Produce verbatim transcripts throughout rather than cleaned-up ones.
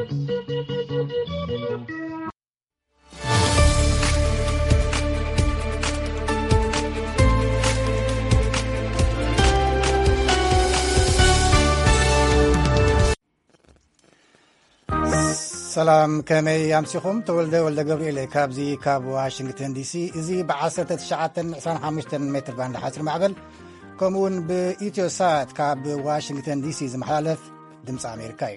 سلام كمي يامسيكم تولد ولد قبريل كابزي كاب واشنطن دي سي إزي بعصرة تشعاتن عشرين خمسة متر باند حصر معبل كمون بإيتيو سات كاب واشنطن دي سي زمحالف دمس أمريكاي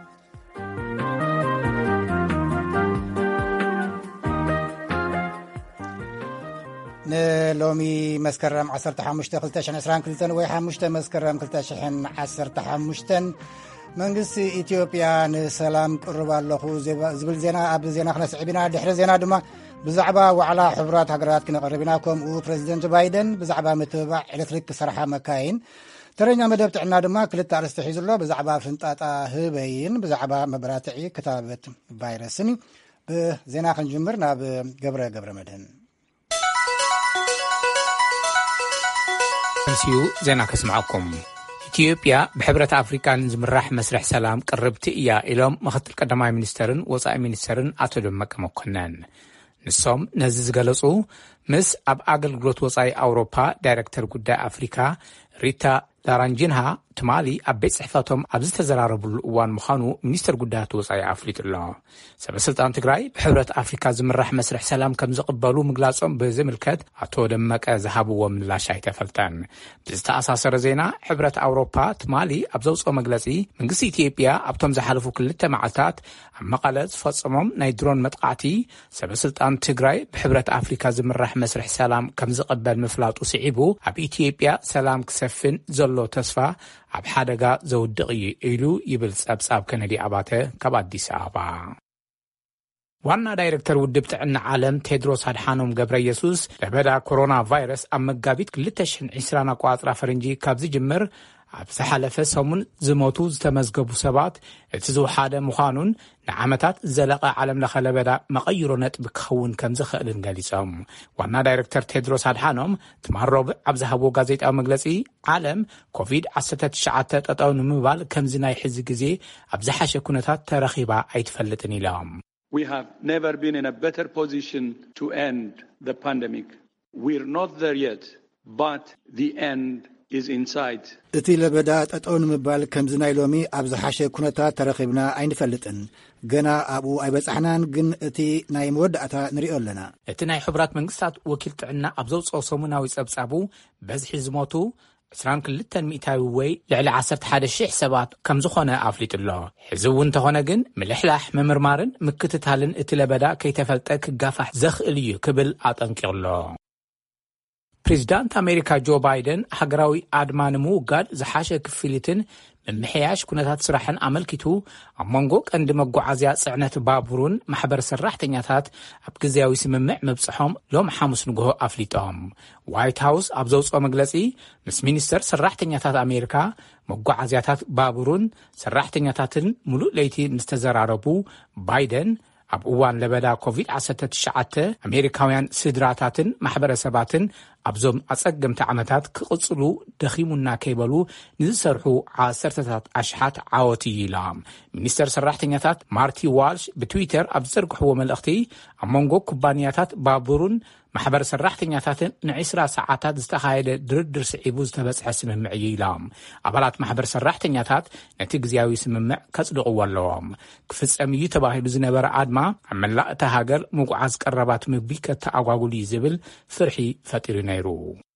نلومي مسكرم عصرة حمشتة قلتاشن عسران كلتن ويحمشتة مسكرم قلتاشن عصرة حمشتن መንግስቲ ኢትዮጵያ ንሰላም ቅርብ ኣለኹ ዝብል ዜና ኣብ ዜና ክነስዕብና ድሕሪ ዜና ድማ ብዛዕባ ዋዕላ ሕብራት ሃገራት ክነቕርብና ከምኡ ፕሬዚደንት ባይደን ብዛዕባ ምትብባዕ ኤሌክትሪክ ክሰርሓ መካይን ተረኛ መደብ ጥዕና ድማ ክልተ ኣርስቲ ሒዙሎ ብዛዕባ ፍንጣጣ ህበይን ብዛዕባ መብራትዒ ክታበት ቫይረስን ብዜና ክንጅምር ናብ ገብረ ገብረ መድህን እንሲዩ ዜና ከስማዓኩም ኢትዮጵያ ብሕብረት ኣፍሪካን ዝምራሕ መስርሕ ሰላም ቅርብቲ እያ ኢሎም ምክትል ቀዳማይ ሚኒስተርን ወጻኢ ሚኒስተርን አቶ ደመቀ መኮነን ንሶም ነዚ ዝገለጹ ምስ ኣብ ኣገልግሎት ወጻኢ ኣውሮፓ ዳይሬክተር ጉዳይ ኣፍሪካ ሪታ ላራንጂንሃ ትማሊ ኣብ ቤት ጽሕፈቶም ኣብ ዝተዘራረቡሉ እዋን ምዃኑ ሚኒስተር ጉዳያት ወጻኢ ኣፍሊጡ ኣሎ። ሰበስልጣን ትግራይ ብሕብረት ኣፍሪካ ዝምራሕ መስርሕ ሰላም ከም ዝቕበሉ ምግላጾም ብዝምልከት ኣቶ ደመቀ ዝሃብዎ ምላሽ ኣይተፈልጠን። ብዝተኣሳሰረ ዜና ሕብረት ኣውሮፓ ትማሊ ኣብ ዘውፅኦ መግለጺ መንግስቲ ኢትዮጵያ ኣብቶም ዝሓለፉ ክልተ መዓልታት ኣብ መቐለ ዝፈጸሞም ናይ ድሮን መጥቃዕቲ ሰበስልጣን ትግራይ ብሕብረት ኣፍሪካ ዝምራሕ መስርሕ ሰላም ከም ዝቕበል ምፍላጡ ስዒቡ ኣብ ኢትዮጵያ ሰላም ክሰፍን ዘሎ ተስፋ ኣብ ሓደጋ ዘውድቕ እዩ ኢሉ ይብል ጸብጻብ ከነዲ ኣባተ ካብ ኣዲስ ኣበባ። ዋና ዳይሬክተር ውድብ ጥዕና ዓለም ቴድሮስ ኣድሓኖም ገብረ ኢየሱስ ለበዳ ኮሮና ቫይረስ ኣብ መጋቢት ክልተ ሺህ ወዓስራን ኣቆጻጽራ ፈረንጂ ካብ ዝጅምር ኣብ ዝሓለፈ ሰሙን ዝሞቱ ዝተመዝገቡ ሰባት እቲ ዝውሓደ ምዃኑን ንዓመታት ዘለቐ ዓለም ለኸ ለበዳ መቐይሮ ነጥቢ ክኸውን ከም ዝኽእልን ገሊጾም። ዋና ዳይሬክተር ቴድሮስ ኣድሓኖም ትማሮብ ኣብ ዝሃብዎ ጋዜጣዊ መግለጺ ዓለም ኮቪድ ዓሰርተ ትሽዓተ ጠጠው ንምባል ከምዚ ናይ ሕዚ ግዜ ኣብ ዝሓሸ ኩነታት ተረኺባ ኣይትፈልጥን ኢሎም። We have never been in a better position to end the pandemic. We're not there yet, but the end is inside. እቲ ለበዳ ጠጠው ንምባል ከምዚ ናይ ሎሚ ኣብ ዝሓሸ ኩነታት ተረኺብና ኣይንፈልጥን ገና ኣብኡ ኣይበጻሕናን ግን እቲ ናይ መወዳእታ ንሪኦ ኣለና። እቲ ናይ ሕብራት መንግስታት ወኪል ጥዕና ኣብ ዘውፅኦ ሰሙናዊ ጸብጻቡ በዝሒ ዝሞቱ عشرين ክልተ ሚእታዊ ወይ ልዕሊ ዓሰርተ ሓደ ሽሕ ሰባት ከም ዝኾነ ኣፍሊጡ ኣሎ። ሕዚ እውን እንተኾነ ግን ምልሕላሕ ምምርማርን ምክትታልን እቲ ለበዳ ከይተፈልጠ ክጋፋሕ ዘኽእል እዩ ክብል ኣጠንቂቑ ኣሎ። ፕሬዚዳንት ኣሜሪካ ጆ ባይደን ሃገራዊ ኣድማ ንምውጋድ ዝሓሸ ክፍሊትን ምምሕያሽ ኩነታት ስራሕን ኣመልኪቱ ኣብ መንጎ ቀንዲ መጓዓዝያ ጽዕነት ባቡርን ማሕበር ሰራሕተኛታት ኣብ ግዜያዊ ስምምዕ ምብጽሖም ሎም ሐሙስ ንግሆ ኣፍሊጦም። ዋይት ሃውስ ኣብ ዘውፅኦ መግለጺ ምስ ሚኒስተር ሰራሕተኛታት ኣሜሪካ መጓዓዝያታት ባቡርን ሰራሕተኛታትን ሙሉእ ለይቲ ምስ ተዘራረቡ ባይደን ኣብ እዋን ለበዳ ኮቪድ ዓሰርተ ትሽዓተ ኣሜሪካውያን ስድራታትን ማሕበረሰባትን ኣብዞም ኣጸገምቲ ዓመታት ክቕጽሉ ደኺሙና ከይበሉ ንዝሰርሑ ዓሰርተታት ኣሽሓት ዓወት ኢሎም። ሚኒስተር ሰራሕተኛታት ማርቲ ዋልሽ ብትዊተር ኣብ ዘርግሕዎ መልእኽቲ ኣብ መንጎ ኩባንያታት ባቡርን ማሕበር ሰራሕተኛታትን ንዒስራ ሰዓታት ዝተኻየደ ድርድር ስዒቡ ዝተበጽሐ ስምምዕ እዩ ኢሎም። ኣባላት ማሕበር ሰራሕተኛታት ነቲ ግዜያዊ ስምምዕ ከጽድቕዎ ኣለዎም። ክፍጸም እዩ ተባሂሉ ዝነበረ ኣድማ ኣብ መላእ እታ ሃገር ምጉዓዝ ቀረባት ምግቢ ከተኣጓጉሉ ዝብል ፍርሒ ፈጢሩ ነይሩ።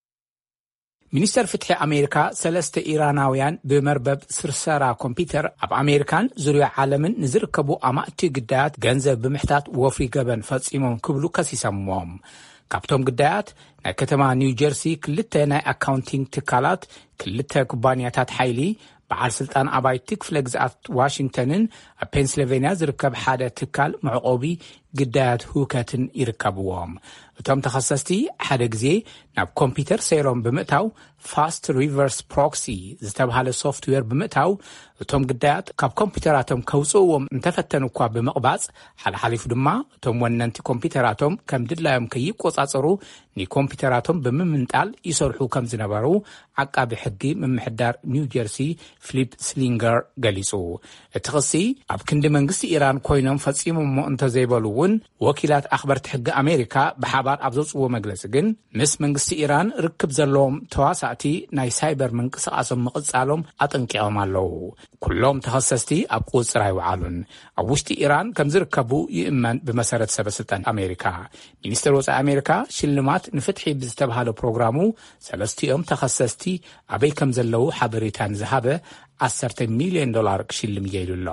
ሚኒስተር ፍትሒ ኣሜሪካ ሰለስተ ኢራናውያን ብመርበብ ስርሰራ ኮምፒተር ኣብ ኣሜሪካን ዙርያ ዓለምን ንዝርከቡ ኣማእቲ ግዳያት ገንዘብ ብምሕታት ወፍሪ ገበን ፈጺሞም ክብሉ ከሲሰምዎም። ካብቶም ግዳያት ናይ ከተማ ኒው ጀርሲ ክልተ ናይ ኣካውንቲንግ ትካላት ክልተ ኩባንያታት ሓይሊ በዓል ስልጣን ኣባይቲ ክፍለ ግዝኣት ዋሽንግተንን ኣብ ፔንስልቬንያ ዝርከብ ሓደ ትካል መዕቆቢ ግዳያት ሁከትን ይርከብዎም። እቶም ተኸሰስቲ ሓደ ግዜ ናብ ኮምፒውተር ሰይሮም ብምእታው ፋስት ሪቨርስ ፕሮክሲ ዝተባሃለ ሶፍትዌር ብምእታው እቶም ግዳያት ካብ ኮምፒውተራቶም ከውፅዎም እንተፈተኑ እኳ ብምቕባፅ ሓልሓሊፉ ድማ እቶም ወነንቲ ኮምፒውተራቶም ከም ድላዮም ከይቆፃፀሩ ንኮምፒውተራቶም ብምምንጣል ይሰርሑ ከም ዝነበሩ ዓቃቢ ሕጊ ምምሕዳር ኒው ጀርሲ ፊሊፕ ስሊንገር ገሊጹ። እቲ ክሲ ኣብ ክንዲ መንግስቲ ኢራን ኮይኖም ፈጺሞሞ እንተዘይበሉ እውን ወኪላት ኣኽበርቲ ሕጊ ኣሜሪካ ብሓባር ኣብ ዘውፅዎ መግለፂ ግን ምስ መንግስቲ ኢራን ርክብ ዘለዎም ተዋሳእቲ ናይ ሳይበር ምንቅስቓሶም ምቕጻሎም ኣጠንቂቖም ኣለዉ። ኩሎም ተኸሰስቲ ኣብ ቁፅር ኣይወዓሉን። ኣብ ውሽጢ ኢራን ከም ዝርከቡ ይእመን ብመሰረት ሰበስልጣን ኣሜሪካ። ሚኒስትር ወፃኢ ኣሜሪካ ሽልማት ንፍትሒ ብዝተባሃለ ፕሮግራሙ ሰለስቲኦም ተኸሰስቲ ኣበይ ከም ዘለዉ ሓበሬታን ዝሃበ ዓሰርተ ሚልዮን ዶላር ክሽልም እየኢሉ ኣሎ።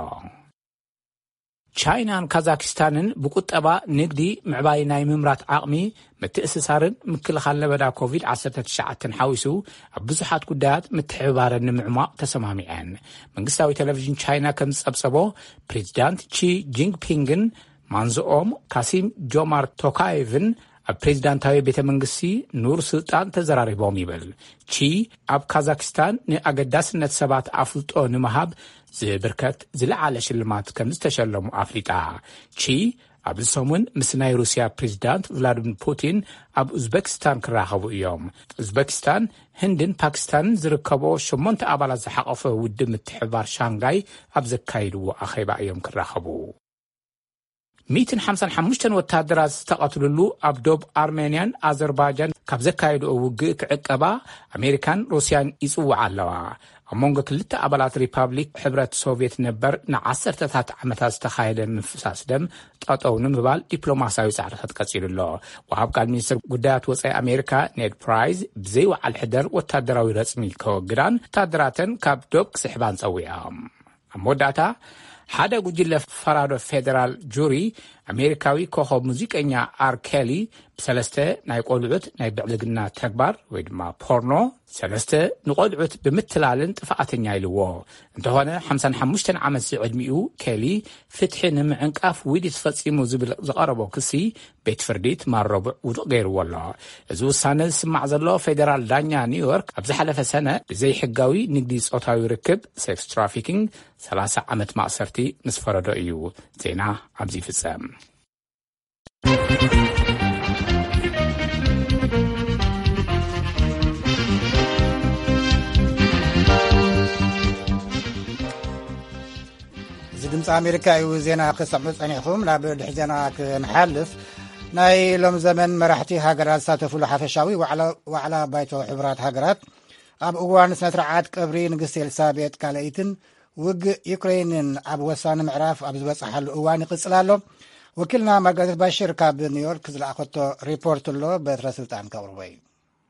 ቻይናን ካዛክስታንን ብቁጠባ ንግዲ ምዕባይ ናይ ምምራት ዓቕሚ ምትእስሳርን ምክልኻል ለበዳ ኮቪድ ዓሰርተ ትሽዓተ ሓዊሱ ኣብ ብዙሓት ጉዳያት ምትሕብባርን ንምዕማቕ ተሰማሚዐን። መንግስታዊ ቴሌቪዥን ቻይና ከም ዝጸብጸቦ ፕሬዚዳንት ቺ ጂንፒንግን ማንዝኦም ካሲም ጆማርት ቶካየቭን ኣብ ፕሬዚዳንታዊ ቤተ መንግስቲ ኑር ስልጣን ተዘራሪቦም ይብል። ቺ ኣብ ካዛክስታን ንኣገዳስነት ሰባት ኣፍልጦ ንምሃብ ዝብርከት ዝለዓለ ሽልማት ከም ዝተሸለሙ ኣፍሊጣ። ቺ ኣብ ሰሙን ምስ ናይ ሩስያ ፕሬዚዳንት ቭላድሚር ፑቲን ኣብ ኡዝቤክስታን ክራኸቡ እዮም። ኡዝቤክስታን ህንድን ፓኪስታንን ዝርከቦ ሸሞንተ ኣባላት ዝሓቐፈ ውድብ ምትሕብባር ሻንጋይ ኣብ ዘካይድዎ ኣኼባ እዮም ክራኸቡ። مئة وخمسة وخمسين ወታደራት ዝተቐትሉሉ ኣብ ዶብ ኣርሜንያን ኣዘርባይጃን ካብ ዘካይድኦ ውግእ ክዕቀባ ኣሜሪካን ሩስያን ይጽውዓ ኣለዋ። ኣብ መንጎ ክልተ ኣባላት ሪፓብሊክ ሕብረት ሶቪየት ነበር ንዓሰርተታት ዓመታት ዝተኻየደ ምፍሳስ ደም ጠጠው ንምባል ዲፕሎማስያዊ ጻዕርታት ቀጺሉ ኣሎ። ወሃብ ቃል ሚኒስትር ጉዳያት ወጻኢ ኣሜሪካ ኔድ ፕራይዝ ብዘይወዓል ሕደር ወታደራዊ ረጽሚ ከወግዳን ወታደራተን ካብ ዶብ ክስሕባን ጸዊዖም። ኣብ መወዳእታ ሓደ ጉጅለ ፈራዶ ፌደራል ጁሪ ኣሜሪካዊ ኮኸብ ሙዚቀኛ አር ኬሊ ብሰለስተ ናይ ቆልዑት ናይ ብዕልግና ተግባር ወይ ድማ ፖርኖ ሰለስተ ንቆልዑት ብምትላልን ጥፋኣተኛ ኢልዎ። እንተኾነ ሓምሳ ወሓሙሽተ ዓመት ዕድሚኡ ኬሊ ፍትሒ ንምዕንቃፍ ውዲ ተፈጺሙ ዝብል ዝቐረቦ ክሲ ቤት ፍርዲ ትማረቡዕ ውድቕ ገይርዎ ኣሎ። እዚ ውሳነ ዝስማዕ ዘሎ ፌደራል ዳኛ ኒውዮርክ ኣብ ዝሓለፈ ሰነ ብዘይ ሕጋዊ ንግዲ ጾታዊ ርክብ ሴክስ ትራፊኪንግ ሰላሳ ዓመት ማእሰርቲ ምስ ፈረዶ እዩ። ዜና ኣብዚ ይፍጸም። እዚ ድምፂ ኣሜሪካ እዩ። ዜና ክሰምዑ ጸኒሕኩም። ናብ ድሕ ዜና ክንሓልፍ ናይ ሎም ዘመን መራሕቲ ሃገራት ዝሳተፍሉ ሓፈሻዊ ዋዕላ ባይቶ ሕብራት ሃገራት ኣብ እዋን ስነ ስርዓት ቀብሪ ንግስቲ ኤልሳቤጥ ካልአይትን ውግእ ዩክሬንን ኣብ ወሳኒ ምዕራፍ ኣብ ዝበፅሓሉ እዋን ይቕፅል ኣሎ። ወኪልና ማርጋሬት ባሽር ካብ ኒውዮርክ ዝለኣኸቶ ሪፖርት ኣሎ በትረ ስልጣን ከቕርቦ እዩ።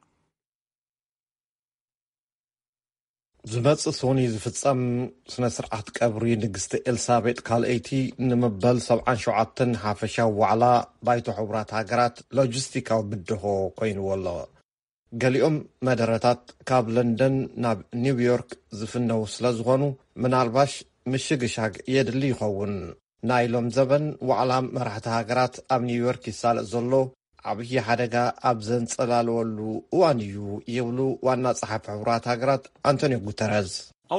ዝመጽእ ሶኒ ዝፍጸም ስነ ስርዓት ቀብሪ ንግስቲ ኤልሳቤጥ ካልአይቲ ንምበል ሰብዓን ሸውዓተን ሓፈሻዊ ዋዕላ ባይቶ ሕብራት ሃገራት ሎጂስቲካዊ ብድሆ ኮይኑዎ ኣሎ። ገሊኦም መደረታት ካብ ለንደን ናብ ኒውዮርክ ዝፍነው ስለ ዝኾኑ ምናልባሽ ምሽግሻግ የድሊ ይኸውን። ናይ ሎም ዘበን ዋዕላ መራሕቲ ሃገራት ኣብ ኒውዮርክ ይሳለጥ ዘሎ ዓብዪ ሓደጋ ኣብ ዘንጸላልወሉ እዋን እዩ ይብሉ ዋና ጸሓፊ ሕብራት ሃገራት አንቶኒዮ ጉተረዝ።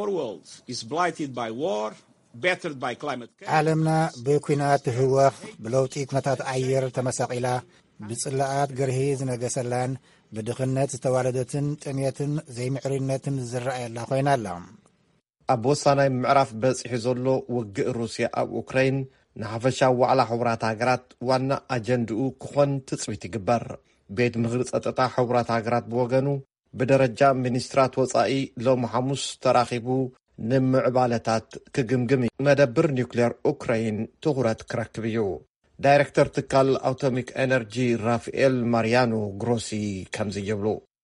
ዓለምና ብኩናት ህወኽ ብለውጢ ኩነታት ኣየር ተመሳቂላ ብጽላኣት ገርሂ ዝነገሰላን ብድኽነት ዝተዋለደትን ጥምየትን ዘይምዕርነትን ዝረኣየላ ኮይና ኣላ። ኣብ ወሳናይ ምዕራፍ በፂሑ ዘሎ ውግእ ሩስያ ኣብ ኡክራይን ንሓፈሻዊ ዋዕላ ሕብራት ሃገራት ዋና ኣጀንድኡ ክኾን ትጽቢት ይግበር። ቤት ምኽሪ ጸጥታ ሕብራት ሃገራት ብወገኑ ብደረጃ ሚኒስትራት ወጻኢ ሎሚ ሐሙስ ተራኺቡ ንምዕባለታት ክግምግም መደብር ኒውክሌር ኡክራይን ትኹረት ክረክብ እዩ። ዳይሬክተር ትካል ኣቶሚክ ኤነርጂ ራፋኤል ማርያኖ ግሮሲ ከምዚ ይብሉ።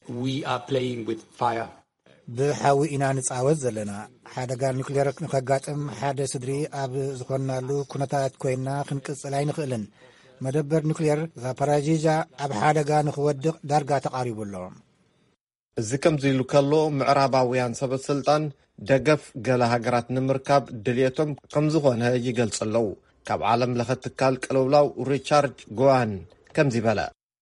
ብሓዊ ኢና ንጻወት ዘለና ሓደጋ ኒውክሌር ንኸጋጥም ሓደ ስድሪ ኣብ ዝኾናሉ ኩነታት ኮይና ክንቅጽል ኣይንኽእልን። መደበር ኒውክሌር ዛፓራጂጃ ኣብ ሓደጋ ንኽወድቕ ዳርጋ ተቓሪቡ ኣሎ። እዚ ከምዚ ኢሉ ከሎ ምዕራባውያን ሰበስልጣን ደገፍ ገለ ሃገራት ንምርካብ ድልየቶም ከም ዝኾነ ይገልጽ ኣለዉ። ካብ ዓለም ለኸ ትካል ቅልውላው ሪቻርድ ጎዋን ከምዚ በለ።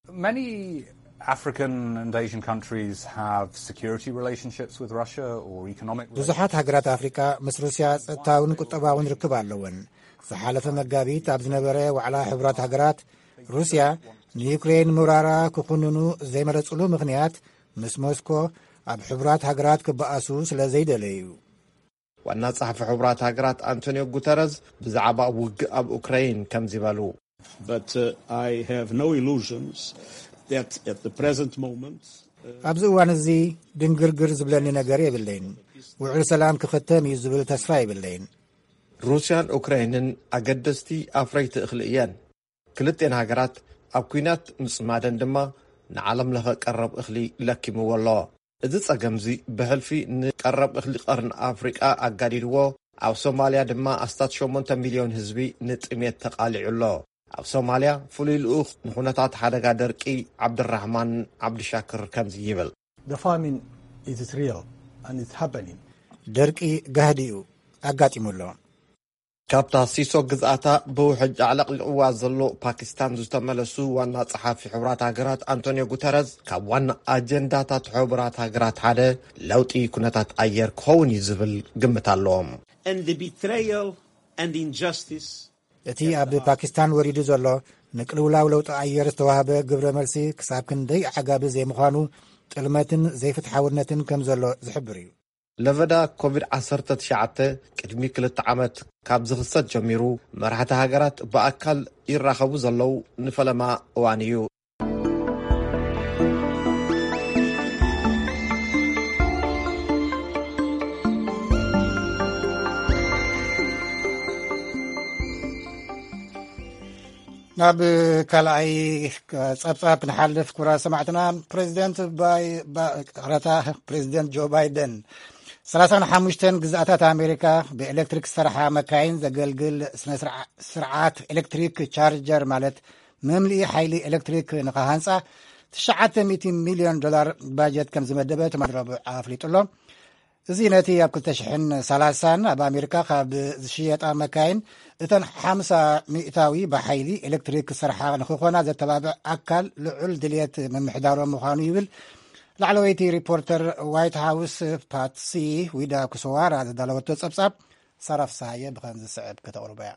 Many African and Asian countries have security relationships with Russia or economic ብዙሓት ሃገራት አፍሪካ ምስ ሩስያ ጸጥታውን ቁጠባውን ርክብ ኣለወን። ዝሓለፈ መጋቢት ኣብ ዝነበረ ዋዕላ ሕብራት ሃገራት ሩስያ ንዩክሬን ምውራራ ክኹንኑ ዘይመረጽሉ ምኽንያት ምስ ሞስኮ ኣብ ሕብራት ሃገራት ክበኣሱ ስለ ዘይደለዩ። ዋና ጸሓፊ ሕብራት ሃገራት አንቶኒዮ ጉተረስ ብዛዕባ ውግእ ኣብ ኡክራይን ከም ዝበሉ But uh, I have no illusions that at the present moment ኣብዚ እዋን እዚ ድንግርግር ዝብለኒ ነገር የብለይን። ውዕል ሰላም ክኽተም እዩ ዝብል ተስፋ የብለይን። ሩስያን ኡክራይንን ኣገደስቲ ኣፍረይቲ እኽሊ እየን። ክልጤን ሃገራት ኣብ ኩናት ምጽማደን ድማ ንዓለም ለኸ ቀረብ እኽሊ ለኪምዎ ኣሎ። እዚ ጸገምዚ ብሕልፊ ንቀረብ እኽሊ ቀርን ኣፍሪቃ ኣጋዲድዎ ኣብ ሶማልያ ድማ ኣስታት ሸሞንተ ሚልዮን ህዝቢ ንጥሜት ተቓሊዑ ኣሎ። ኣብ ሶማልያ ፍሉይ ልኡኽ ንኹነታት ሓደጋ ደርቂ ዓብድራሕማን ዓብድሻክር ከምዚ ይብል The famine is real and it's happening. ደርቂ ጋህዲኡ ኣጋጢሙሎ ካብታ ሲሶ ግዝኣታ ብውሕጅ ኣዕለቕሊቕዋ ዘሎ ፓኪስታን ዝተመለሱ ዋና ጸሓፊ ሕብራት ሃገራት አንቶኒዮ ጉተረስ ካብ ዋና ኣጀንዳታት ሕብራት ሃገራት ሓደ ለውጢ ኩነታት ኣየር ክኸውን እዩ ዝብል ግምት ኣለዎም። and the betrayal and injustice እቲ ኣብ ፓኪስታን ወሪዱ ዘሎ ንቅልውላው ለውጢ ኣየር ዝተዋህበ ግብረ መልሲ ክሳብ ክንደይ ዓጋቢ ዘይምዃኑ ጥልመትን ዘይፍትሓውነትን ከም ዘሎ ዝሕብር እዩ። ለቨዳ ኮቪድ ዓሰርተ ትሽዓተ ቅድሚ ክልተ ዓመት ካብ ዝኽሰት ጀሚሩ መራሕቲ ሃገራት ብኣካል ይራኸቡ ዘለው ንፈለማ እዋን እዩ። ናብ ካልኣይ ጸብጻብ ንሓልፍ ኩራ ሰማዕትና ፕሬዚደንት ባይ ባረታ ፕሬዚደንት ጆ ባይደን ሰላሳ ወሓሙሽተ ግዛኣታት ኣሜሪካ ብኤሌክትሪክ ዝሰርሓ መካይን ዘገልግል ስነ ስርዓት ኤሌክትሪክ ቻርጀር ማለት መምልኢ ሓይሊ ኤሌክትሪክ ንኸሃንጻ ትሽዓተ ሚእቲ ሚልዮን ዶላር ባጀት ከም ዝመደበ ተመድረቡ ኣፍሊጡሎ። እዚ ነቲ ኣብ ክልተ ሽሕን ሰላሳን ኣብ ኣሜሪካ ካብ ዝሽየጣ መካይን እተን ሓምሳ ሚእታዊ ብሓይሊ ኤሌክትሪክ ዝሰርሓ ንክኾና ዘተባብዕ ኣካል ልዑል ድልየት ምምሕዳሮም ምዃኑ ይብል ላዕለወይቲ ሪፖርተር ዋይት ሃውስ ፓትሲ ዊዳ ኩስዋራ ዘዳለወቶ ጸብጻብ ሰራፍ ሳየ ብኸም ዝስዕብ ከተቕርበ እያ።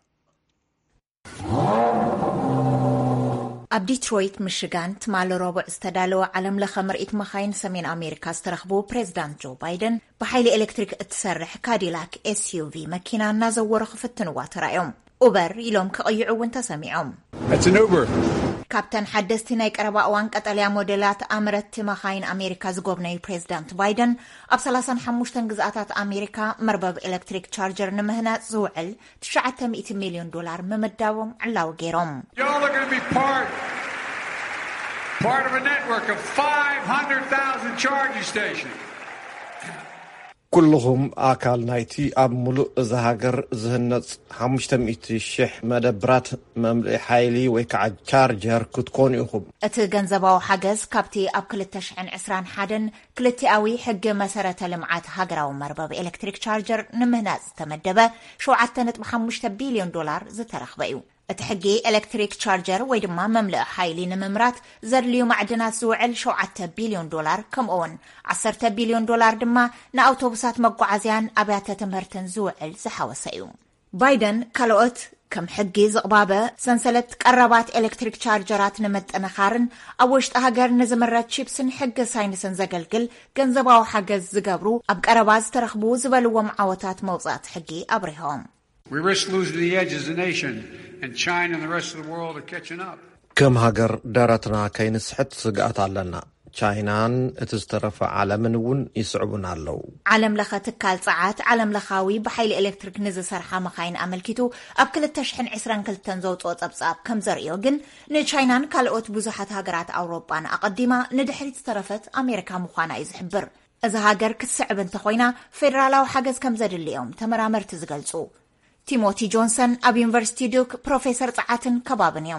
ኣብ ዲትሮይት ሚሽጋን ትማል ረቡዕ ዝተዳለወ ዓለም ለኸ ምርኢት መኻይን ሰሜን ኣሜሪካ ዝተረኽቡ ፕሬዚዳንት ጆ ባይደን ብሓይሊ ኤሌክትሪክ እትሰርሕ ካዲላክ ኤስዩቪ መኪና እናዘወሩ ክፍትንዋ ተራእዮም። ኡበር ኢሎም ክቕይዑ እውን ተሰሚዖም። ካብተን ሓደስቲ ናይ ቀረባ እዋን ቀጠልያ ሞዴላት ኣምረቲ መኻይን ኣሜሪካ ዝጎብነዩ ፕሬዚዳንት ባይደን ኣብ ሰላሳ ወሓሙሽተ ግዛኣታት ኣሜሪካ መርበብ ኤሌክትሪክ ቻርጀር ንምህናፅ ዝውዕል ትሽዓተ ሚእቲ ሚልዮን ዶላር ምምዳቦም ዕላዊ ገይሮም። Part of a network of five hundred thousand charging stations. ኩልኹም ኣካል ናይቲ ኣብ ሙሉእ እዚ ሃገር ዝህነፅ ሓሙሽተ ሚእቲ ሽሕ መደብራት መምልኢ ሓይሊ ወይ ከዓ ቻርጀር ክትኮኑ ኢኹም። እቲ ገንዘባዊ ሓገዝ ካብቲ ኣብ ክልተ ሽሕን ዕስራን ሓደን ክልቲኣዊ ሕጊ መሰረተ ልምዓት ሃገራዊ መርበብ ኤሌክትሪክ ቻርጀር ንምህናፅ ዝተመደበ ሸውዓተ ነጥቢ ሓሙሽተ ቢልዮን ዶላር ዝተረኽበ እዩ። እቲ ሕጊ ኤሌክትሪክ ቻርጀር ወይ ድማ መምልእ ሓይሊ ንምምራት ዘድልዩ ማዕድናት ዝውዕል ሸውዓተ ቢልዮን ዶላር ከምኡውን ዓሰርተ ቢልዮን ዶላር ድማ ንኣውቶቡሳት መጓዓዝያን ኣብያተ ትምህርትን ዝውዕል ዝሓወሰ እዩ። ባይደን ካልኦት ከም ሕጊ ዝቕባበ ሰንሰለት ቀረባት ኤሌክትሪክ ቻርጀራት ንምጥንኻርን ኣብ ውሽጢ ሃገር ንዝምረት ቺፕስን ሕጊ ሳይንስን ዘገልግል ገንዘባዊ ሓገዝ ዝገብሩ ኣብ ቀረባ ዝተረኽቡ ዝበልዎም ዓወታት መውፃእቲ ሕጊ ኣብሪሆም። We risk losing the edge as a nation, and China and the rest of the world are catching up. ከም ሃገር ደረትና ከይንስሕት ስጋኣት ኣለና። ቻይናን እቲ ዝተረፈ ዓለምን እውን ይስዕቡና ኣለው። ዓለም ለኸ ትካል ፀዓት ዓለም ለኻዊ ብሓይሊ ኤሌክትሪክ ንዝሰርሓ መኻይን ኣመልኪቱ ኣብ ክልተ ሽሕን ዕስራን ክልተን ዘውፅኦ ጸብጻብ ከም ዘርእዮ ግን ንቻይናን ካልኦት ብዙሓት ሃገራት ኣውሮጳን ኣቐዲማ ንድሕሪት ዝተረፈት ኣሜሪካ ምዃና እዩ ዝሕብር። እዚ ሃገር ክትስዕብ እንተኾይና ፌደራላዊ ሓገዝ ከም ዘድልዮም ተመራመርቲ ዝገልጹ። ቲሞቲ ጆንሰን ኣብ ዩኒቨርሲቲ ዱክ ፕሮፌሰር ፀዓትን ከባብን እዮም።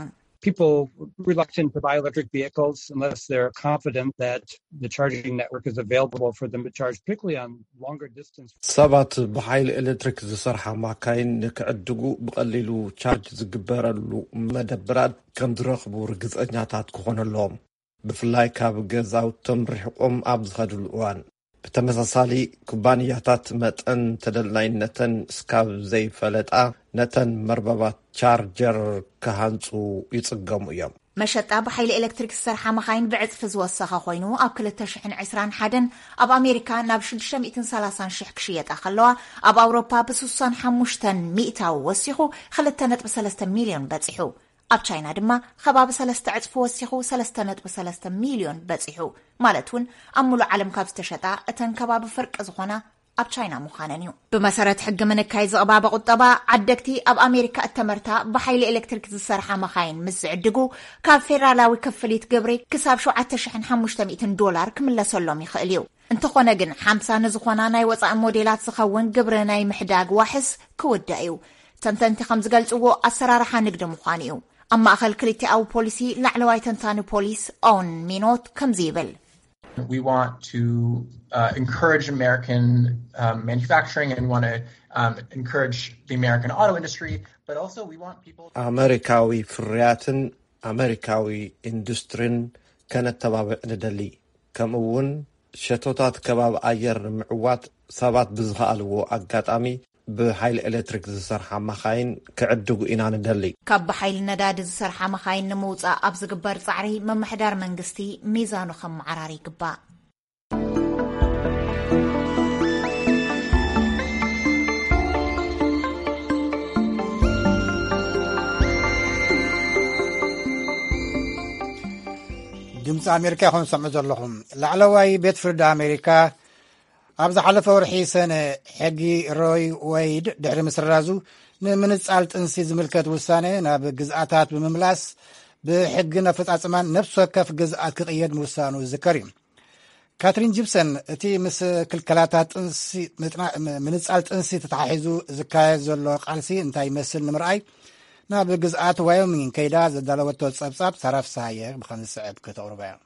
people reluctant to buy electric vehicles unless they're confident that the charging network is available for them to charge, particularly on longer distance. ሰባት ብሓይሊ ኤሌክትሪክ ዝሰርሓ ማካይን ንክዕድጉ ብቐሊሉ ቻርጅ ዝግበረሉ መደብራት ከም ዝረኽቡ ርግፀኛታት ክኾነሎም ብፍላይ ካብ ገዛውቶም ርሕቆም ኣብ ዝኸድሉ እዋን ብተመሳሳሊ ኩባንያታት መጠን ተደላይነተን እስካብ ዘይፈለጣ ነተን መርበባት ቻርጀር ክሃንፁ ይጽገሙ እዮም መሸጣ ብሓይሊ ኤሌክትሪክ ዝሰርሓ መኻይን ብዕጽፊ ዝወሰኸ ኮይኑ ኣብ ክልተ ሽሕን ዒስራን ሓደን ኣብ ኣሜሪካ ናብ ሽዱሽተ ሚእትን ሰላሳን ሽሕ ክሽየጣ ከለዋ ኣብ ኣውሮፓ ብስሳን ሓሙሽተን ሚእታዊ ወሲኹ ክልተ ነጥቢ ሰለስተ ሚልዮን በፂሑ ኣብ ቻይና ድማ ከባቢ ሰለስተ ዕጽፊ ወሲኹ ሰለስተ ነጥቢ ሰለስተ ሚልዮን በፂሑ ማለት እውን ኣብ ሙሉእ ዓለም ካብ ዝተሸጣ እተን ከባቢ ፍርቂ ዝኾና ኣብ ቻይና ምዃነን እዩ ብመሰረት ሕጊ ምንካይ ዝቕባበ ቁጠባ ዓደግቲ ኣብ ኣሜሪካ እተመርታ ብሓይሊ ኤሌክትሪክ ዝሰርሓ መኻይን ምስ ዝዕድጉ ካብ ፌደራላዊ ክፍሊት ግብሪ ክሳብ ሸውዓተ ሽሕን ሓሙሽተ ሚእትን ዶላር ክምለሰሎም ይኽእል እዩ እንተኾነ ግን ሓምሳ ንዝኾና ናይ ወፃኢ ሞዴላት ዝኸውን ግብሪ ናይ ምሕዳግ ዋሕስ ክውዳእ እዩ ተንተንቲ ከም ዝገልጽዎ ኣሰራርሓ ንግዲ ምዃን እዩ ኣብ ማእኸል ክልቲኣዊ ፖሊሲ ላዕለዋይ ተንታኒ ፖሊስ ኦን ሚኖት ከምዚ ይብል We want to uh, encourage American um, manufacturing and want to um, encourage the American auto industry, but also we want people... Amerikawi ፍርያትን ኣሜሪካዊ ኢንዱስትሪን ከነተባብዕ ንደሊ ከምኡውን ሸቶታት ከባቢ ኣየር ንምዕዋት ሰባት ብዝኸኣልዎ ኣጋጣሚ ብሓይሊ ኤሌክትሪክ ዝሰርሓ መኻይን ክዕድጉ ኢና ንደሊ ካብ ብሓይሊ ነዳዲ ዝሰርሓ መኻይን ንምውፃእ ኣብ ዝግበር ፃዕሪ መምሕዳር መንግስቲ ሚዛኑ ከመዓራሪ ይግባእ ድምፂ ኣሜሪካ ይኹን ሰምዑ ዘለኹም ላዕለዋይ ቤት ፍርዲ ኣሜሪካ ኣብ ዝሓለፈ ወርሒ ሰነ ሕጊ ሮይ ወይድ ድሕሪ ምስራዙ ንምንጻል ጥንሲ ዝምልከት ውሳነ ናብ ግዝኣታት ብምምላስ ብሕጊ ነፈጻጽማን ነፍሲ ወከፍ ግዝኣት ክቕየድ ምውሳኑ ዝዝከር እዩ ካትሪን ጂፕሰን እቲ ምስ ክልከላታት ጥንሲ ምንጻል ጥንሲ ተተሓሒዙ ዝካየድ ዘሎ ቃልሲ እንታይ ይመስል ንምርኣይ ናብ ግዝኣት ዋዮሚንግ ከይዳ ዘዳለወቶ ጸብጻብ ሳራፍሳየ ብኸምዚ ስዕብ ከተቕርባ እያ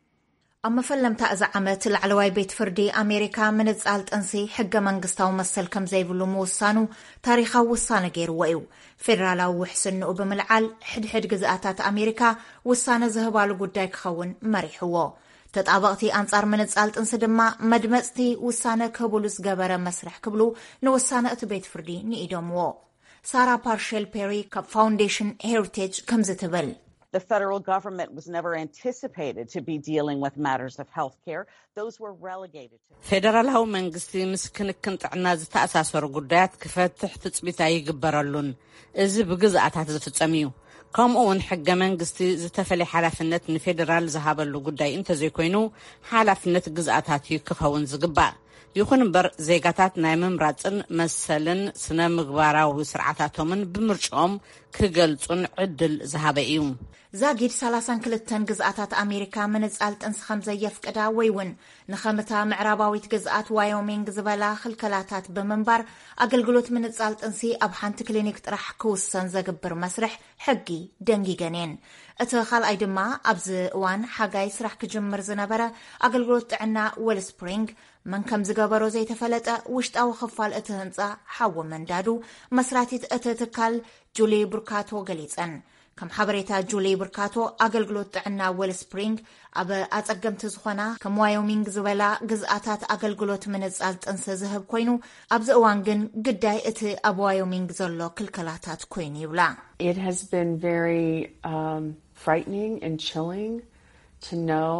ኣብ መፈለምታ እዚ ዓመት ላዕለዋይ ቤት ፍርዲ ኣሜሪካ ምንጻል ጥንሲ ሕገ መንግስታዊ መሰል ከም ዘይብሉ ምውሳኑ ታሪኻዊ ውሳነ ገይርዎ እዩ ፌደራላዊ ውሕስንኡ ብምልዓል ሕድሕድ ግዝኣታት ኣሜሪካ ውሳነ ዝህባሉ ጉዳይ ክኸውን መሪሕዎ ተጣበቕቲ ኣንጻር ምንጻል ጥንሲ ድማ መድመፅቲ ውሳነ ክህብሉ ዝገበረ መስርሕ ክብሉ ንውሳነ እቲ ቤት ፍርዲ ንኢዶምዎ ሳራ ፓርሼል ፔሪ ካብ ፋውንዴሽን ሄሪቴጅ ከምዚ ትብል The federal government was never anticipated to be dealing with matters of health care. Those were relegated to... ፌደራላዊ መንግስቲ ምስ ክንክን ጥዕና ዝተኣሳሰሩ ጉዳያት ክፈትሕ ትፅቢት ኣይግበረሉን እዚ ብግዝኣታት ዝፍጸም እዩ ከምኡውን ሕገ መንግስቲ ዝተፈለየ ሓላፍነት ንፌደራል ዝሃበሉ ጉዳይ እንተዘይኮይኑ ሓላፍነት ግዝኣታት እዩ ክኸውን ዝግባእ ይኹን እምበር ዜጋታት ናይ ምምራፅን መሰልን ስነ ምግባራዊ ስርዓታቶምን ብምርጫኦም ክገልጹን ዕድል ዝሃበ እዩ ዛጊድ ሰላሳ ወክልተ ግዝኣታት ኣሜሪካ ምንጻል ጥንሲ ከም ዘየፍቅዳ ወይ እውን ንኸምታ ምዕራባዊት ግዝኣት ዋዮሚንግ ዝበላ ክልከላታት ብምንባር ኣገልግሎት ምንጻል ጥንሲ ኣብ ሓንቲ ክሊኒክ ጥራሕ ክውሰን ዘግብር መስርሕ ሕጊ ደንጊገንን እቲ ካልኣይ ድማ ኣብዚ እዋን ሓጋይ ስራሕ ክጅምር ዝነበረ ኣገልግሎት ጥዕና ዌልስፕሪንግ መን ከም ዝገበሮ ዘይተፈለጠ ውሽጣዊ ክፋል እቲ ህንፃ ሓዊ መንዳዱ መስራቲት እቲ ትካል ጁሊ ቡርካቶ ገሊፀን ከም ሓበሬታ ጁሊ ቡርካቶ ኣገልግሎት ጥዕና ዌልስፕሪንግ ኣብ ኣጸገምቲ ዝኾና ከም ዋዮሚንግ ዝበላ ግዝኣታት ኣገልግሎት ምንጻል ጥንሲ ዝህብ ኮይኑ ኣብዚ እዋን ግን ግዳይ እቲ ኣብ ዋዮሚንግ ዘሎ ክልከላታት ኮይኑ ይብላ It has been very um, frightening and chilling to know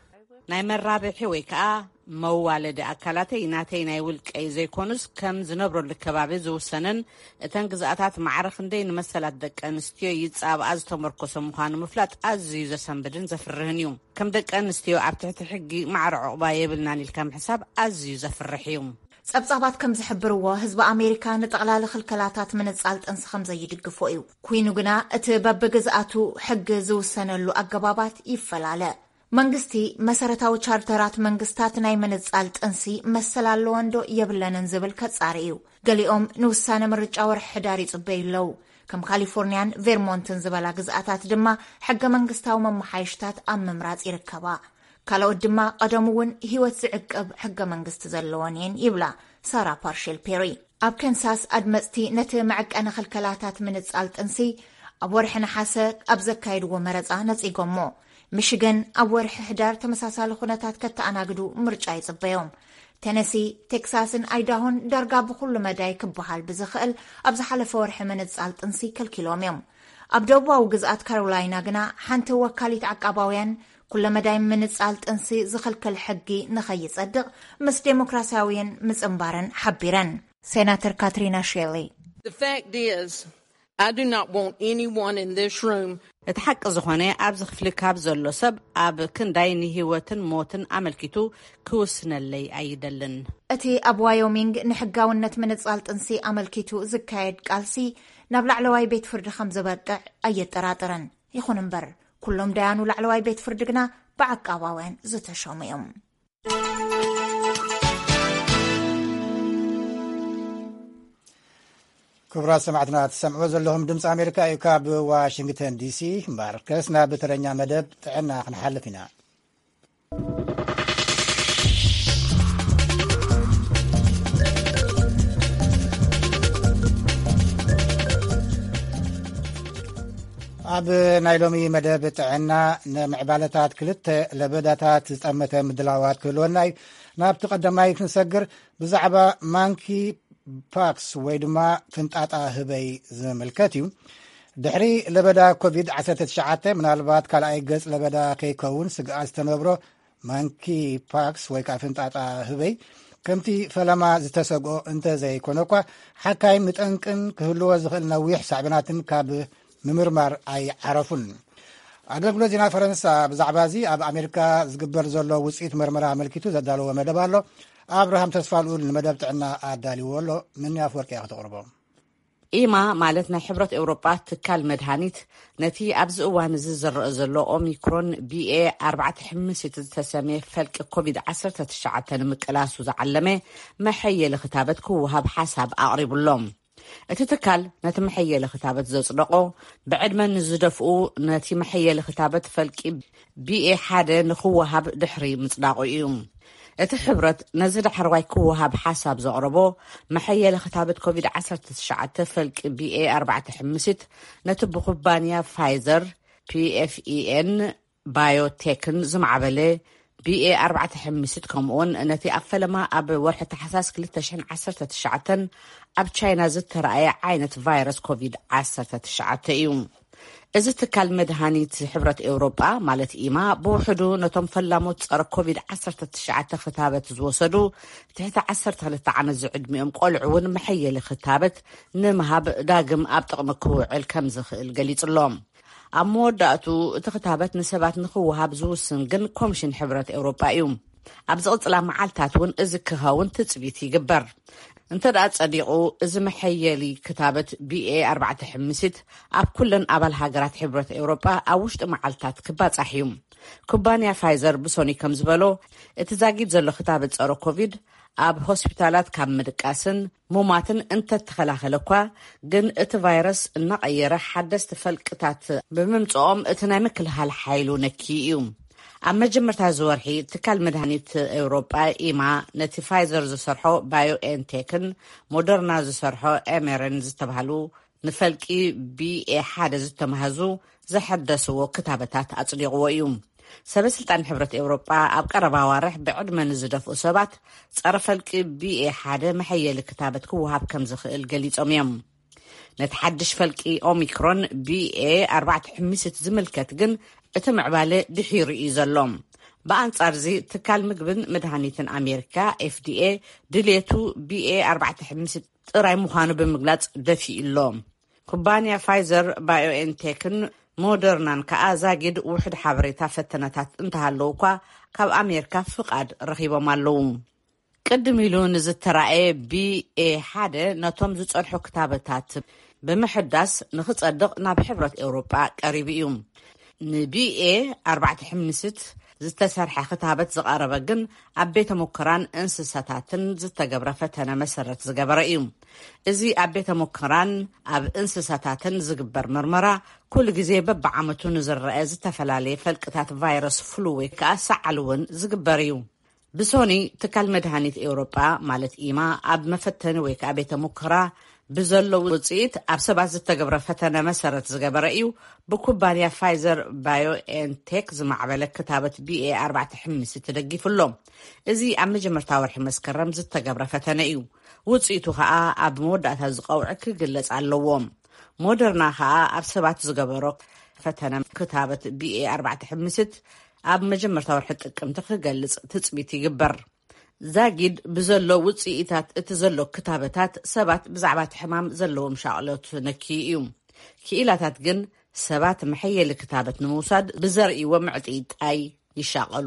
ናይ መራብሒ ወይ ከዓ መዋለዲ ኣካላተይ ናተይ ናይ ውልቀይ ዘይኮኑስ ከም ዝነብረሉ ከባቢ ዝውሰነን እተን ግዝኣታት ማዕረኽ እንደይ ንመሰላት ደቂ ኣንስትዮ ይጻብኣ ዝተመርኮሰ ምዃኑ ምፍላጥ ኣዝዩ ዘሰንብድን ዘፍርህን እዩ ከም ደቂ ኣንስትዮ ኣብ ትሕቲ ሕጊ ማዕረ ዕቑባ የብልናን ኢልካ ምሕሳብ ኣዝዩ ዘፍርሕ እዩ ጸብጻባት ከም ዝሕብርዎ ህዝቢ ኣሜሪካ ንጠቕላሊ ክልከላታት ምንጻል ጥንሲ ከም ዘይድግፎ እዩ ኮይኑ ግና እቲ በብግዝኣቱ ሕጊ ዝውሰነሉ ኣገባባት ይፈላለ መንግስቲ መሰረታዊ ቻርተራት መንግስታት ናይ ምንጻል ጥንሲ መሰላል ወንዶ የብለንን ዝብል ከጻሪዩ ገሊኦም ንውሳነ ምርጫ ወርሕ ሕዳር ይጽበይለው ከም ካሊፎርኒያን ቨርሞንትን ዝበላ ግዝኣታት ድማ ሕገ መንግስታዊ መማሓይሽታት ኣብ ምምራጽ ይርከባ ካልኦት ድማ ቀደሙውን ህይወት ዝዕቅብ ሕገ መንግስቲ ዘለዎን ይብላ ሳራ ፓርሼል ፔሪ ኣብ ከንሳስ ኣድመጽቲ ነቲ መዕቀነ ክልከላታት ምንጻል ጥንሲ ኣብ ወርሒ ነሓሰ ኣብ ዘካይድዎ መረጻ ነጺጎሞ ሚሽገን ኣብ ወርሒ ሕዳር ተመሳሳሊ ኩነታት ከተኣናግዱ ምርጫ ይጽበዮም ቴነሲ ቴክሳስን አይዳሆን ዳርጋ ብኩሉ መዳይ ክበሃል ብዝኽእል ኣብ ዝሓለፈ ወርሒ ምንጻል ጥንሲ ከልኪሎም እዮም ኣብ ደቡባዊ ግዝኣት ካሮላይና ግና ሓንቲ ወካሊት ዓቃባውያን ኩሉ መዳይ ምንጻል ጥንሲ ዝኽልከል ሕጊ ንኸይጸድቕ ምስ ዴሞክራሲያውያን ምጽምባርን ሓቢረን ሴናተር ካትሪና ሼሊ The fact is I do not want anyone in this room እቲ ሓቂ ዝኾነ ኣብዚ ክፍሊ ካብ ዘሎ ሰብ ኣብ ክንዳይ ንህይወትን ሞትን ኣመልኪቱ ክውስነለይ ኣይደልን እቲ ኣብ ዋዮሚንግ ንሕጋውነት ምንጻል ጥንሲ ኣመልኪቱ ዝካየድ ቃልሲ ናብ ላዕለዋይ ቤት ፍርዲ ከም ዝበቅዕ ኣየጠራጥረን ይኹን እምበር ኩሎም ዳያኑ ላዕለዋይ ቤት ፍርዲ ግና ብዓቃባውያን ዝተሾሙ እዮም ክቡራት ሰማዕትና ትሰምዑ ዘለኹም ድምፂ ኣሜሪካ እዩ ካብ ዋሽንግተን ዲሲ ማርከስና ብተረኛ መደብ ጥዕና ክንሓልፍ ኢና ኣብ ናይ ሎሚ መደብ ጥዕና ንምዕባለታት ክልተ ለበዳታት ዝጠመተ ምድላዋት ክህልወና እዩ ናብቲ ቀዳማይ ክንሰግር ብዛዕባ ማንኪ ፓክስ ወይ ድማ ፍንጣጣ ህበይ ዝምልከት እዩ ድሕሪ ለበዳ ኮቪድ ዓሰርተ ትሽዓተ ምናልባት ካልኣይ ገጽ ለበዳ ከይከውን ስግኣት ዝተነብሮ ማንኪ ፓክስ ወይ ከዓ ፍንጣጣ ህበይ ከምቲ ፈለማ ዝተሰግኦ እንተዘይኮነ እኳ ሓካይም ንጠንቅን ክህልዎ ዝኽእል ነዊሕ ሳዕብናትን ካብ ምምርማር ኣይዓረፉን ኣገልግሎት ዜና ፈረንሳ ብዛዕባ እዚ ኣብ ኣሜሪካ ዝግበር ዘሎ ውፅኢት ምርመራ ኣመልኪቱ ዘዳለዎ መደብ ኣሎ ኣብርሃም ተስፋልኡል ንመደብ ጥዕና ኣዳሊዎ ኣሎ ምን ኣፍወርቂ እያ ክትቕርቦ ኢማ ማለት ናይ ሕብረት ኤውሮጳ ትካል መድሃኒት ነቲ ኣብዚ እዋን እዚ ዝረአ ዘሎ ኦሚክሮን ቢኤ ኣርባዕተ ሓሙሽተ ዝተሰመየ ፈልቂ ኮቪድ ዓሰርተ ትሽዓተ ንምቅላሱ ዝዓለመ መሐየሊ ክታበት ክውሃብ ሓሳብ ኣቕሪቡሎም እቲ ትካል ነቲ መሐየሊ ክታበት ዘጽደቆ ብዕድመ ንዝደፍኡ ነቲ መሐየሊ ክታበት ፈልቂ ቢኤ ሓደ ንኽውሃብ ድሕሪ ምጽዳቑ እዩ እቲ ሕብረት ነዚ ዳሕርዋይ ክውሃብ ሓሳብ ዘቕረቦ መሐየሊ ክታበት ኮቪድ ዓሰርተ ትሽዓተ ፈልቂ ቢኤ ኣርባዕተ ሓሙሽተ ነቲ ብኩባንያ ፋይዘር ፒኤፍኢኤን ባዮቴክን ዝማዕበለ ቢኤ ኣርባዕተ ሓሙሽተ ከምኡውን ነቲ ኣብ ፈለማ ኣብ ወርሒ ታሕሳስ ክልተ ሽሕን ዓሰርተ ትሽዓተን ኣብ ቻይና ዝተረኣየ ዓይነት ቫይረስ ኮቪድ ዓሰርተ ትሽዓተ እዩ እዚ ትካል መድሃኒት ሕብረት ኤውሮጳ ማለት ኢማ ብውሕዱ ነቶም ፈላሞት ፀረ ኮቪድ ዓሰርተ ትሽዓተ ክታበት ዝወሰዱ ትሕቲ ዓሰርተ ክልተ ዓመት ዝዕድሚኦም ቆልዑ እውን መሐየሊ ክታበት ንምሃብ ዳግም ኣብ ጥቕሚ ክውዕል ከም ዝኽእል ገሊጹሎም ኣብ መወዳእቱ እቲ ክታበት ንሰባት ንኽውሃብ ዝውስን ግን ኮሚሽን ሕብረት ኤውሮጳ እዩ ኣብ ዝቕፅላ መዓልትታት እውን እዚ ክኸውን ትፅቢት ይግበር እንተ ደኣ ጸዲቑ እዚ መሐየሊ ክታበት ቢኤ ኣርባዕተ ሓሙሽተ ኣብ ኩለን ኣባል ሃገራት ሕብረት ኤውሮጳ ኣብ ውሽጢ መዓልትታት ክባጻሕ እዩ ኩባንያ ፋይዘር ብሶኒ ከም ዝበሎ እቲ ዛጊድ ዘሎ ክታበት ፀረ ኮቪድ ኣብ ሆስፒታላት ካብ ምድቃስን ሙማትን እንተተኸላኸለ እኳ ግን እቲ ቫይረስ እናቐየረ ሓደስቲ ፈልቅታት ብምምጽኦም እቲ ናይ ምክልኻል ሓይሉ ነኪ እዩ ኣብ መጀመርታ ዝወርሒ ትካል መድሃኒት ኤውሮጳ ኢማ ነቲ ፋይዘር ዝሰርሖ ባዮኤንቴክን ሞደርና ዝሰርሖ ኤሜረን ዝተባሃሉ ንፈልቂ ቢኤ ሓደ ዝተመሃዙ ዘሐደስዎ ክታበታት ኣጽዲቕዎ እዩ ሰበስልጣን ሕብረት ኤውሮጳ ኣብ ቀረባ ዋርሕ ብዕድመ ንዝደፍኡ ሰባት ፀረ ፈልቂ ቢኤ ሓደ መሐየሊ ክታበት ክውሃብ ከም ዝኽእል ገሊጾም እዮም ነቲ ሓድሽ ፈልቂ ኦሚክሮን ቢኤ ኣርባዕተ ሓሙሽተ ዝምልከት ግን እቲ ምዕባለ ድሒሩ እዩ ዘሎም ብኣንጻር እዚ ትካል ምግብን መድሃኒትን ኣሜሪካ ኤፍዲኤ ድሌቱ ቢኤ ኣርባዕተ ሓሙሽተ ጥራይ ምዃኑ ብምግላጽ ደፊኡሎም ኩባንያ ፋይዘር ባዮኤንቴክን ሞደርናን ከዓ ዛጊድ ውሕድ ሓበሬታ ፈተነታት እንተሃለዉ እኳ ካብ ኣሜሪካ ፍቓድ ረኺቦም ኣለዉ ቅድም ኢሉ ንዝተረኣየ ቢኤ ሓደ ነቶም ዝጸድሑ ክታበታት ብምሕዳስ ንኽጸድቕ ናብ ሕብረት ኤውሮጳ ቀሪቡ እዩ ንቢኤ ኣርባዕተ ሓሙሽተ ዝተሰርሐ ክታበት ዝቐረበ ግን ኣብ ቤተ ሙከራን እንስሳታትን ዝተገብረ ፈተነ መሰረት ዝገበረ እዩ። እዚ ኣብ ቤተ ሙከራን ኣብ እንስሳታትን ዝግበር ምርመራ ኩሉ ግዜ በብዓመቱ ንዝረአ ዝተፈላለየ ፈልቅታት ቫይረስ ፍሉ ወይ ከዓ ሰዓል እውን ዝግበር እዩ። ብሶኒ ትካል መድሃኒት ኤውሮጳ ማለት ኢማ ኣብ መፈተኒ ወይ ከዓ ቤተ ሙከራ ብዘለው ውፅኢት ኣብ ሰባት ዝተገብረ ፈተነ መሰረት ዝገበረ እዩ። ብኩባንያ ፋይዘር ባዮኤንቴክ ዝማዕበለ ክታበት ቢኤ ኣርባዕተ ሓሙሽተ ተደጊፍሎም። እዚ ኣብ መጀመርታ ወርሒ መስከረም ዝተገብረ ፈተነ እዩ። ውፅኢቱ ከዓ ኣብ መወዳእታ ዝቐውዕ ክግለጽ ኣለዎም። ሞደርና ከዓ ኣብ ሰባት ዝገበሮ ፈተነ ክታበት ቢኤ ኣርባዕተ ሓሙሽተ ኣብ መጀመርታ ወርሒ ጥቅምቲ ክገልጽ ትጽቢት ይግበር። ዛጊድ ብዘሎ ውፅኢታት እቲ ዘሎ ክታበታት ሰባት ብዛዕባ ሕማም ዘለዎም ሻቅሎት ነኪ እዩ። ክኢላታት ግን ሰባት መሐየሊ ክታበት ንምውሳድ ብዘርእይዎ ምዕጢጣይ ይሻቀሉ።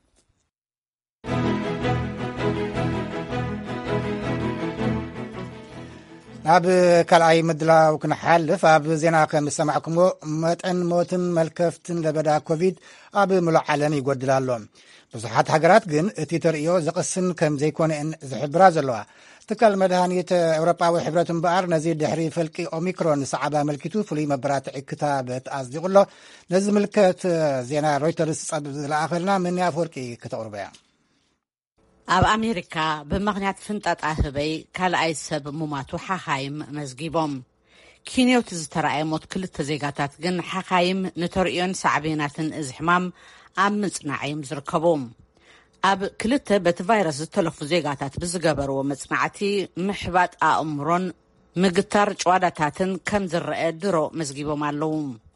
ኣብ ካልኣይ ምድላው ክንሓልፍ ኣብ ዜና ከም ሰማዕኩሞ መጠን ሞትን መልከፍትን ለበዳ ኮቪድ ኣብ ሙሉእ ዓለም ይጎድል ኣሎ። ብዙሓት ሃገራት ግን እቲ ተርእዮ ዘቕስን ከም ዘይኮነን ዝሕብራ ዘለዋ። ትካል መድሃኒት ኤውሮጳዊ ሕብረት እምበኣር ነዚ ድሕሪ ፈልቂ ኦሚክሮን ሰዓባ መልኪቱ ፍሉይ መበራትዒ ክታበት ኣጽዲቑሎ። ነዚ ምልከት ዜና ሮይተርስ ጸብ ዝለኣኸልና ምን ኣፈወርቂ ከተቕርበያ። ኣብ ኣሜሪካ ብምኽንያት ፍንጣጣ ህበይ ካልኣይ ሰብ ሙማቱ ሓኻይም መዝጊቦም። ኪንዮት ዝተረኣየ ሞት ክልተ ዜጋታት ግን ሓኻይም ንተርእዮን ሳዕቤናትን እዚ ሕማም ኣብ ምጽናዕዮም ዝርከቦም። ኣብ ክልተ በቲ ቫይረስ ዝተለፉ ዜጋታት ብዝገበርዎ መጽናዕቲ ምሕባጥ ኣእምሮን ምግታር ጨዋዳታትን ከም ዝረአ ድሮ መዝጊቦም ኣለዉ።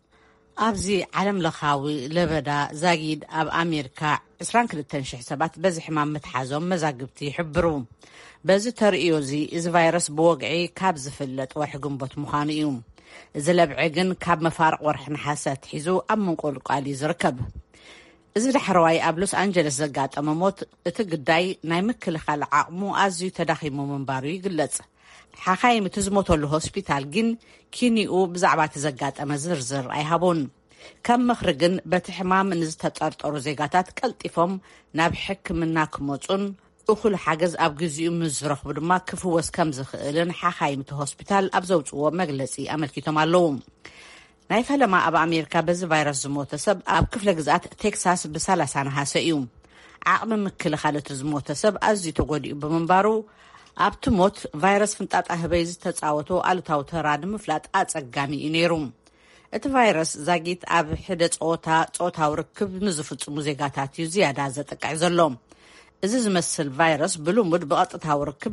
ኣብዚ ዓለም ለኻዊ ለበዳ ዛጊድ ኣብ ኣሜሪካ عشرين وثلاثين ألف ሰባት በዚ ሕማም ምትሓዞም መዛግብቲ ይሕብሩ። በዚ ተርእዮ እዚ እዚ ቫይረስ ብወግዒ ካብ ዝፍለጥ ወርሒ ግንቦት ምዃኑ እዩ። እዚ ለብዒ ግን ካብ መፋርቕ ወርሒ ነሓሰ ሒዙ ኣብ መንቆልቋሊ ዝርከብ። እዚ ዳሕረዋይ ኣብ ሎስ አንጀለስ ዘጋጠመ ሞት እቲ ግዳይ ናይ ምክልኻል ዓቕሙ ኣዝዩ ተዳኺሙ ምንባሩ ይግለጽ። ሓኻይም እቲ ዝሞተሉ ሆስፒታል ግን ኪኒኡ ብዛዕባ እቲ ዘጋጠመ ዝርዝር ኣይሃቡን። ከም ምኽሪ ግን በቲ ሕማም ንዝተጠርጠሩ ዜጋታት ቀልጢፎም ናብ ሕክምና ክመፁን እኹል ሓገዝ ኣብ ግዚኡ ምዝረኽቡ ድማ ክፍወስ ከም ዝኽእልን ሓኻይም እቲ ሆስፒታል ኣብ ዘውፅዎ መግለጺ ኣመልኪቶም ኣለዉ። ናይ ፈለማ ኣብ ኣሜሪካ በዚ ቫይረስ ዝሞተ ሰብ ኣብ ክፍለ ግዝኣት ቴክሳስ ብሰላሳ ነሓሰ እዩ። ዓቕሚ ምክልኻል እቲ ዝሞተ ሰብ ኣዝዩ ተጎዲኡ ብምንባሩ ኣብቲ ሞት ቫይረስ ፍንጣጣ ህበይ ዝተፃወቶ ኣሉታዊ ተራ ንምፍላጥ ኣጸጋሚ እዩ ነይሩ። እቲ ቫይረስ ዛጊት ኣብ ሕደ ጾታ ጾታዊ ርክብ ንዝፍጽሙ ዜጋታት እዩ ዝያዳ ዘጠቃዕ ዘሎ። እዚ ዝመስል ቫይረስ ብልሙድ ብቐጥታዊ ርክብ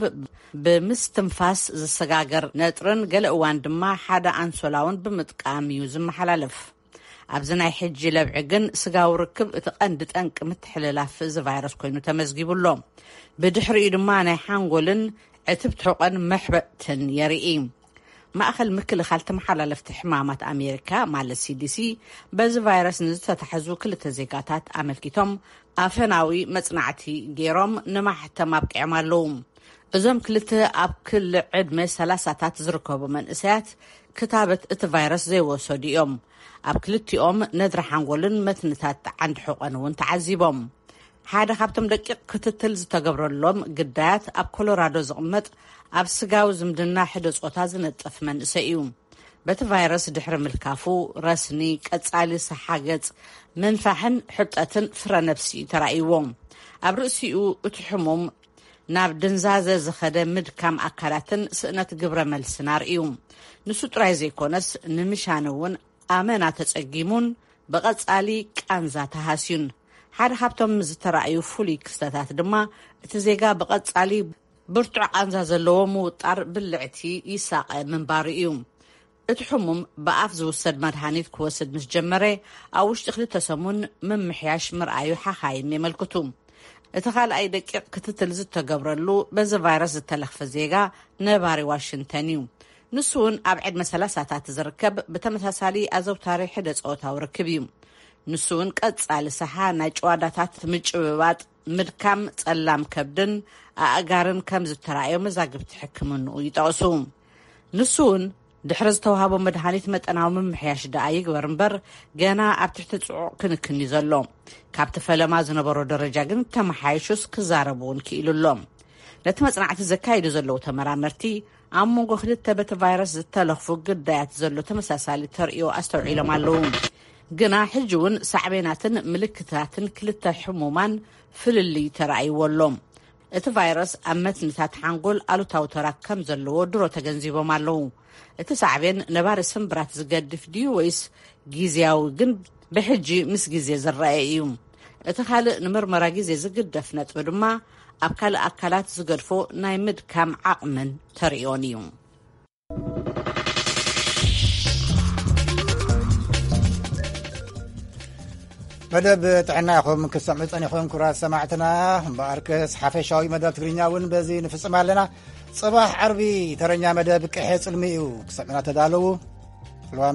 ብምስትንፋስ ዝሰጋገር ነጥርን ገለ እዋን ድማ ሓደ ኣንሶላውን ብምጥቃም እዩ ዝመሓላለፍ። ኣብዚ ናይ ሕጂ ለብዒ ግን ስጋዊ ርክብ እቲ ቀንዲ ጠንቂ ምትሕልላፍ እዚ ቫይረስ ኮይኑ ተመዝጊቡሎ። ብድሕሪኡ ድማ ናይ ሓንጎልን ዕትብቲ ሕቆን መሕበጥትን የርኢ። ማእኸል ምክልኻል ተመሓላለፍቲ ሕማማት ኣሜሪካ ማለት ሲዲሲ በዚ ቫይረስ ንዝተታሕዙ ክልተ ዜጋታት ኣመልኪቶም ኣፈናዊ መጽናዕቲ ገይሮም ንማሕተም ኣብቅዕም ኣለዉ። እዞም ክልተ ኣብ ክሊ ዕድመ ሰላሳታት ዝርከቡ መንእሰያት ክታበት እቲ ቫይረስ ዘይወሰዱ እዮም። ኣብ ክልቲኦም ነድሪ ሓንጎልን መትንታት ዓንዲ ሕቆን እውን ተዓዚቦም። ሓደ ካብቶም ደቂቕ ክትትል ዝተገብረሎም ግዳያት ኣብ ኮሎራዶ ዝቕመጥ ኣብ ስጋዊ ዝምድና ሕደ ጾታ ዝነጥፍ መንእሰይ እዩ። በቲ ቫይረስ ድሕሪ ምልካፉ ረስኒ፣ ቀጻሊ ሰሓገጽ፣ መንፋሕን ሕጠትን ፍረ ነፍሲ ተራእይዎም። ኣብ ርእሲኡ እቲ ሕሙም ናብ ድንዛዘ ዝኸደ ምድካም ኣካላትን ስእነት ግብረ መልስናር እዩ። ንሱ ጥራይ ዘይኮነስ ንምሻን እውን ኣመና ተጸጊሙን ብቐጻሊ ቃንዛ ተሃስዩን። ሓደ ካብቶም ዝተራእዩ ፍሉይ ክስተታት ድማ እቲ ዜጋ ብቐጻሊ ብርቱዕ ቃንዛ ዘለዎ ምውጣር ብልዕቲ ይሳቀ ምንባሩ እዩ። እቲ ሕሙም ብኣፍ ዝውሰድ መድሃኒት ክወስድ ምስ ጀመረ ኣብ ውሽጢ ክልተ ሰሙን ምምሕያሽ ምርኣዩ ሓኻይም የመልክቱ። እቲ ካልኣይ ደቂቕ ክትትል ዝተገብረሉ በዚ ቫይረስ ዝተለኽፈ ዜጋ ነባሪ ዋሽንተን እዩ። ንሱ እውን ኣብ ዕድመ ሰላሳታት ዝርከብ ብተመሳሳሊ ኣዘውታሪ ሕደ ጾታዊ ርክብ እዩ። ንሱ እውን ቀጻሊ ሰሓ ናይ ጨዋዳታት ምጭብባጥ፣ ምድካም፣ ጸላም ከብድን ኣእጋርን ከም ዝተራእዮ መዛግብቲ ሕክምንኡ ይጠቕሱ። ንሱ እውን ድሕሪ ዝተዋሃቦ መድሃኒት መጠናዊ ምምሕያሽ ደኣ ይግበር እምበር ገና ኣብ ትሕቲ ጽዑቕ ክንክን እዩ ዘሎ ካብቲ ፈለማ ዝነበሮ ደረጃ ግን ተመሓይሹስ ክዛረቡ እውን ክኢሉሎም ነቲ መጽናዕቲ ዘካይዱ ዘለዉ ተመራመርቲ ኣብ መንጎ ክልተ በቲ ቫይረስ ዝተለኽፉ ግዳያት ዘሎ ተመሳሳሊ ተርእዮ ኣስተውዒሎም ኣለዉ ግና ሕጂ እውን ሳዕቤናትን ምልክታትን ክልተ ሕሙማን ፍልልይ ተረኣይዎሎም እቲ ቫይረስ ኣብ መትንታት ሓንጎል ኣሉታዊ ተራ ከም ዘለዎ ድሮ ተገንዚቦም ኣለዉ እቲ ሳዕቤን ነባሪ ስምብራት ዝገድፍ ድዩ ወይስ ጊዜያዊ ግን ብሕጂ ምስ ግዜ ዝረአ እዩ እቲ ካልእ ንምርመራ ግዜ ዝግደፍ ነጥቢ ድማ ኣብ ካልእ ኣካላት ዝገድፎ ናይ ምድካም ዓቕምን ተርእዮን እዩ መደብ ጥዕና ይኹም ክሰምዑ ፀኒኹም ክቡራት ሰማዕትና እምበኣርከስ ሓፈሻዊ መደብ ትግርኛ እውን በዚ ንፍፅም ኣለና ጽባሕ ዓርቢ ተረኛ መደብ ቅሐ ጽልሚ እዩ ክሰምዑና ተዳለዉ